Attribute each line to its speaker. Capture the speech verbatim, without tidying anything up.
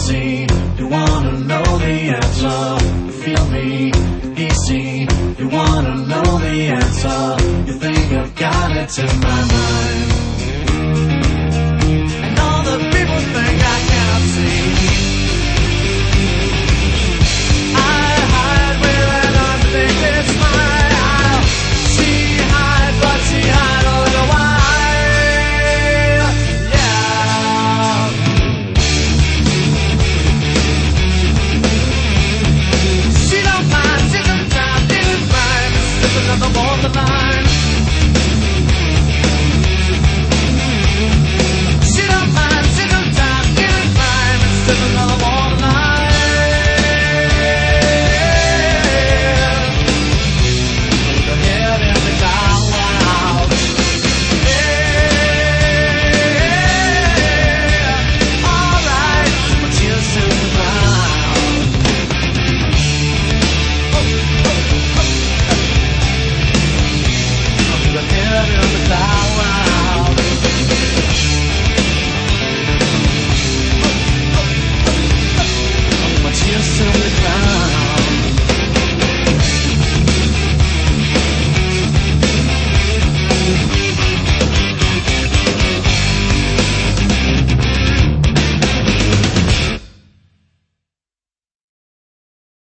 Speaker 1: see, you wanna know the answer. You feel me, easy, you wanna know the answer. You think I've got it in my mind. And all the people think I cannot see. I hide with an unblinking smile. She hide, but she hide a little while. Yeah. She don't mind, she don't time, didn't mind. There's another borderline. She don't mind, she don't time, didn't mind. There's another borderline. Head in the clouds.